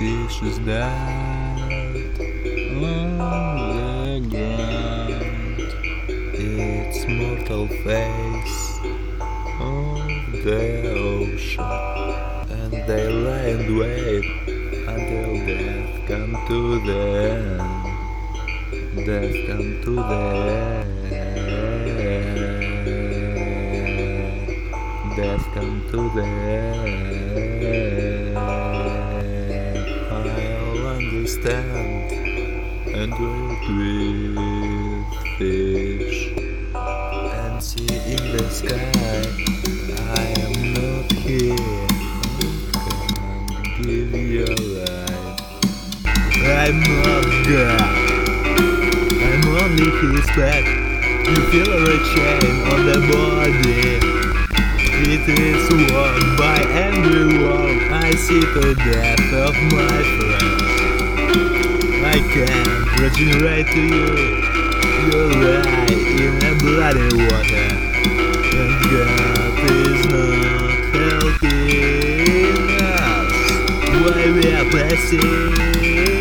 fish is dead on the ground. Its mortal face of the ocean, and they lie and wait until death come to them. Death come to them. Death come to them. I'll understand and wait with fish and see in the sky. I am not here. I can give you life. I'm not God. I'm only his pet. You feel a chain on the body. It is worn by every wall. I see the death of my friend. I can't regenerate to you. You'll lie in a bloody water, and God is not helping us while we are passing.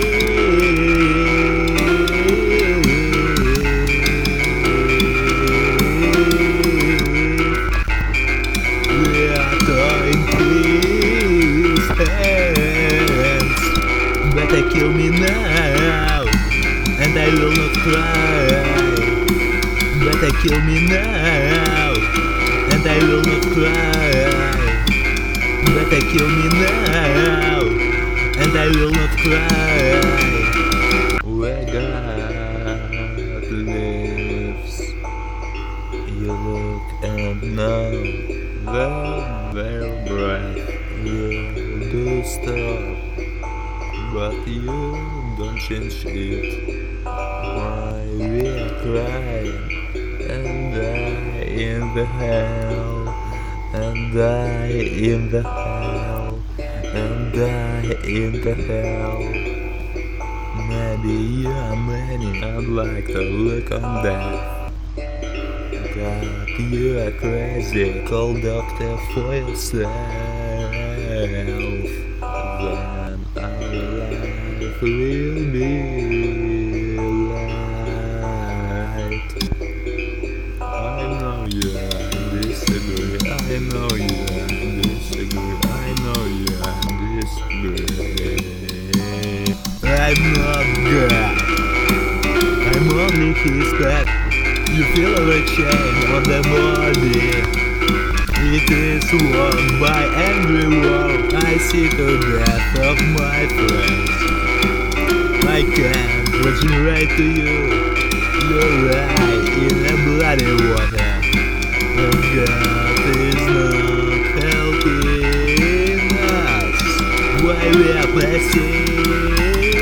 Better kill me now, and I will not cry. Better kill me now, and I will not cry. Better kill me now, and I will not cry. Where God lives, you look and now the very bright will do stop. But you don't change it. Why we are crying and die in the hell, and die in the hell, and die in the hell. Maybe you are many, I'd like to look on that. God, you are crazy. Call doctor for yourself. Then our life will be light. I know you disagree. I know you disagree. I know you disagree. I'm not God. I'm only his pet. You feel a chain on the body. It is worn by every wall. I see the death of my friends. I can't regenerate to you. You're right in a bloody water, and God is not helping us while we are passing.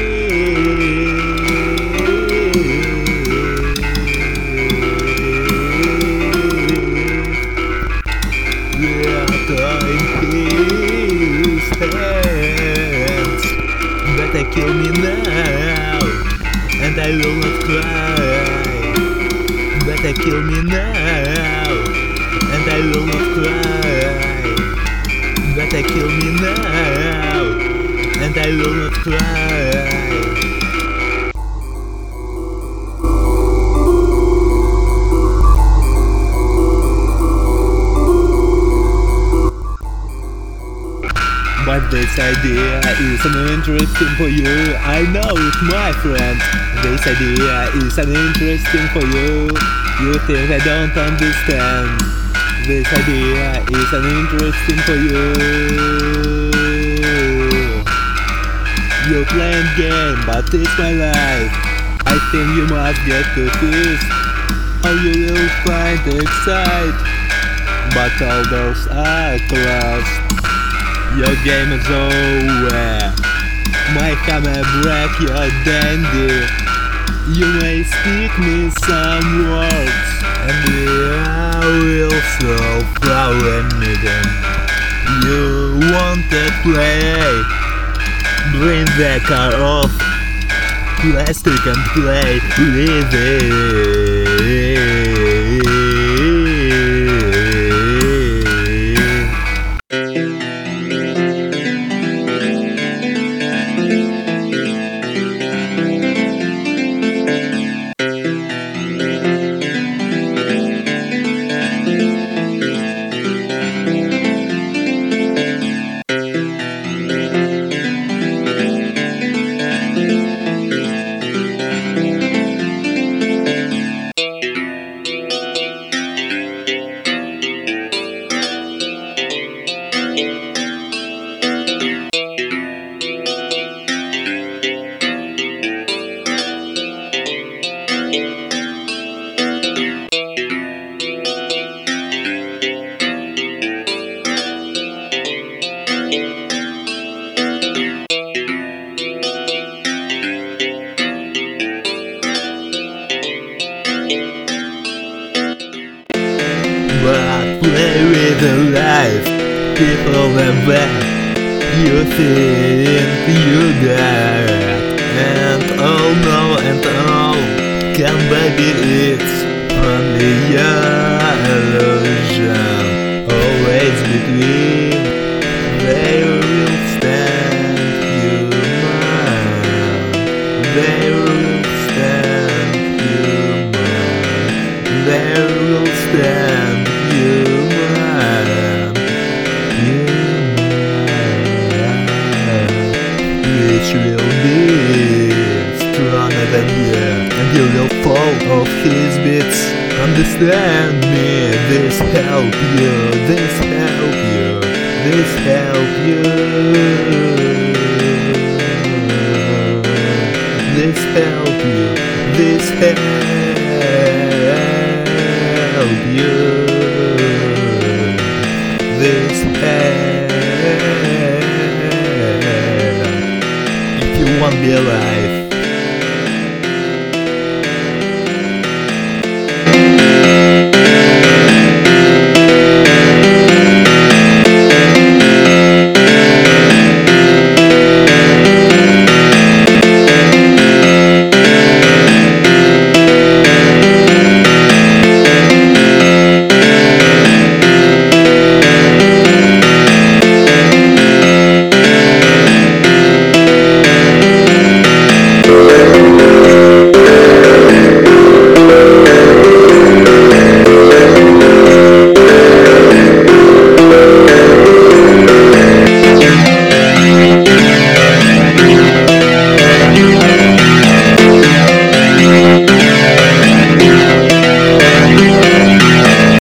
Better kill me now, and I will not cry. Better kill me now, and I will not cry. Better kill me now, and I will not cry. But this idea isn't interesting for you. I know it, my friend. This idea isn't interesting for you. You think I don't understand. This idea isn't interesting for you. You're playing game, but it's my life. I think you must get confused, or you will find excite. But all doors are closed. Your game is over. My hammer break your dandy. You may speak me some words, and I will solve our meeting. You want to play? Bring the car off. Plastic and play with it. life. People are bad. You think you got, and oh no, and oh, come baby, it's only your illusion. Always between, they will stand human. They will stand human. They will stand human. Which will be stronger than you, and you will fall off his beats. Understand me, this help you, this help you, this help you, this help you, this help you, this help. If you want to be alive,